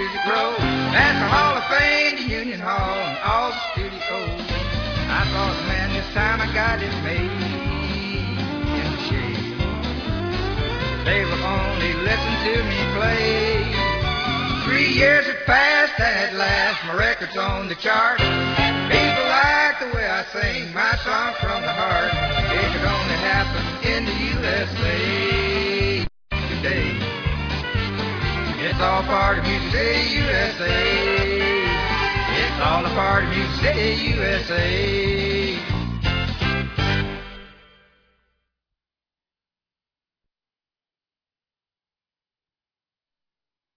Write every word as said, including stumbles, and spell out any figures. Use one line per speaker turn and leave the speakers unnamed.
Music Row. That's the Hall of Fame, the Union Hall, and all the studios. I thought, man, this time I got it made in the shade. They will only listen to me play. Three years have passed, and at last my record's on the chart. People like the way I sing my song from the heart. It could only happen in the U S A today. It's all part of Music City, U S A. It's all a part of Music City, U S A.